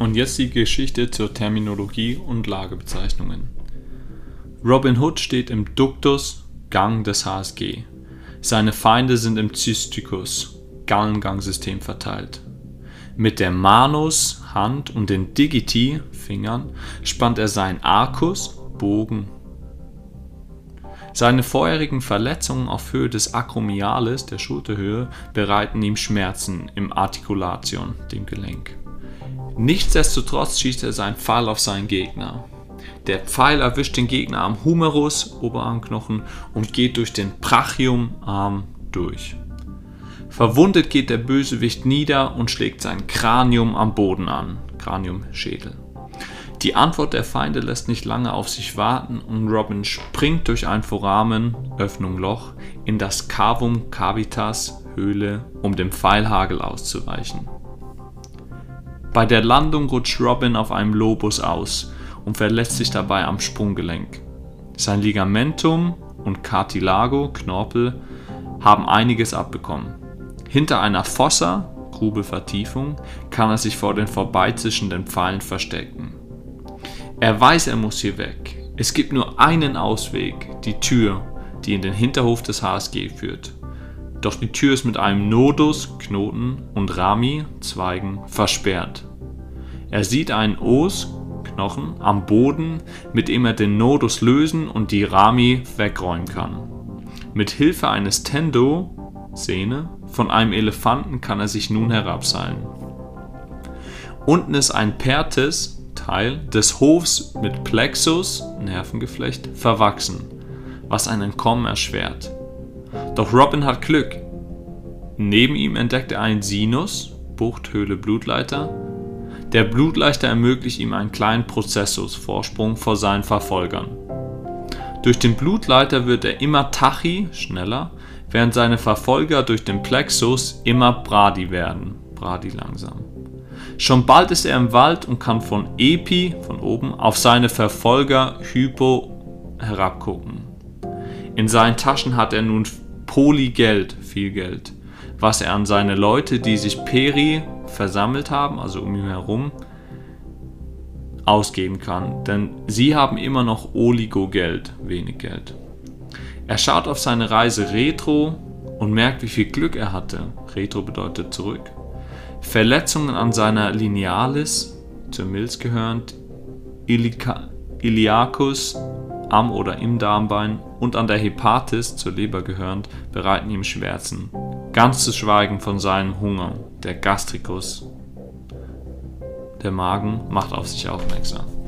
Und jetzt die Geschichte zur Terminologie und Lagebezeichnungen. Robin Hood steht im Ductus, Gang des HSG. Seine Feinde sind im Cysticus, Gallengangsystem verteilt. Mit der Manus, Hand, und den Digiti, Fingern, spannt er seinen Arcus, Bogen. Seine vorherigen Verletzungen auf Höhe des Acromialis, der Schulterhöhe, bereiten ihm Schmerzen im Articulation, dem Gelenk. Nichtsdestotrotz schießt er seinen Pfeil auf seinen Gegner. Der Pfeil erwischt den Gegner am Humerus, Oberarmknochen, und geht durch den Brachium, Arm, durch. Verwundet geht der Bösewicht nieder und schlägt sein Kranium am Boden an, Kranium, Schädel. Die Antwort der Feinde lässt nicht lange auf sich warten und Robin springt durch ein Foramen, Öffnung Loch, in das Cavum Cavitas, Höhle, um dem Pfeilhagel auszuweichen. Bei der Landung rutscht Robin auf einem Lobus aus und verletzt sich dabei am Sprunggelenk. Sein Ligamentum und Cartilago, Knorpel, haben einiges abbekommen. Hinter einer Fossa, Grube Vertiefung, kann er sich vor den vorbeizischenden Pfeilen verstecken. Er weiß, er muss hier weg. Es gibt nur einen Ausweg, die Tür, die in den Hinterhof des HSG führt. Doch die Tür ist mit einem Nodus, Knoten, und Rami, Zweigen, versperrt. Er sieht einen Os, Knochen, am Boden, mit dem er den Nodus lösen und die Rami wegräumen kann. Mit Hilfe eines Tendo, Sehne, von einem Elefanten kann er sich nun herabseilen. Unten ist ein Pertis, Teil des Hofs mit Plexus, Nervengeflecht, verwachsen, was ein Entkommen erschwert. Doch Robin hat Glück. Neben ihm entdeckt er einen Sinus, Bucht, Höhle, Blutleiter. Der Blutleiter ermöglicht ihm einen kleinen Prozessus-Vorsprung vor seinen Verfolgern. Durch den Blutleiter wird er immer Tachy, schneller, während seine Verfolger durch den Plexus immer Bradi werden, Bradi langsam. Schon bald ist er im Wald und kann von Epi, von oben, auf seine Verfolger Hypo herabgucken. In seinen Taschen hat er nun Polygeld, viel Geld, was er an seine Leute, die sich Peri versammelt haben, also um ihn herum, ausgeben kann, denn sie haben immer noch Oligo-Geld, wenig Geld. Er schaut auf seine Reise Retro und merkt, wie viel Glück er hatte. Retro bedeutet zurück. Verletzungen an seiner Linealis, zur Milz gehörend, Iliacus, am oder im Darmbein, und an der Hepatis, zur Leber gehörend, bereiten ihm Schmerzen. Ganz zu schweigen von seinem Hunger, der Gastricus. Der Magen macht auf sich aufmerksam.